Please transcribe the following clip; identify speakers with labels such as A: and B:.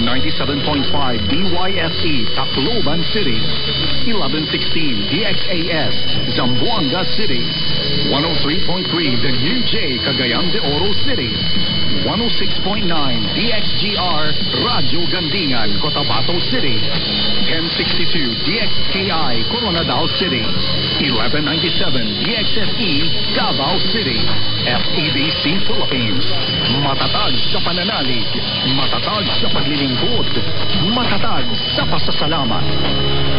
A: 97.5 DYSE Tacloban City, 1116 DXAS Zamboanga City, 103.3 The New J Cagayan de Oro City, 106.9 DXGR Radyo Gandingan Cotabato City, 1062 DXKI Coronadal City, 1197 DXSE Davao City, FEBC Philippines. Matatag sa pananalig, matatag sa paglilingkod, matatag sa pasasalamat.